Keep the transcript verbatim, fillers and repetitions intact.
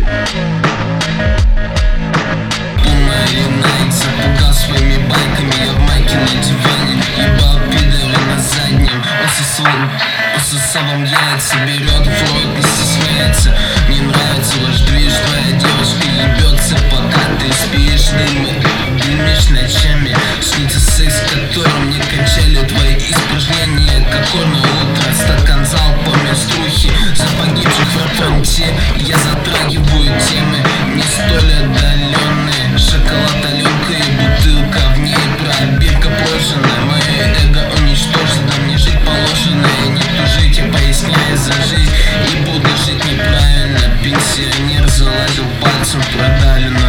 Запугал своими байками, я в майке на диване. Ебал пидора на заднем. Он сосал, он сосал вам яйца, берет в рот, не стесняется. Мне нравится ваш движ, твоя девушка ебется, пока ты спишь. Дымы, дымишь ночами, снится секс, которым не кончали твои испражнения. Какое на утро, стакан залпом из трухи за погибших в фронте. Я затрагиваю темы не столь отдаленные. Шоколад, Аленка и бутылка, в ней пробирка прожженная. Мое эго уничтожено, мне жить положено. И не тужить, я поясняю за жизнь и буду жить неправильно. Пенсионер залазил пальцем в продалину.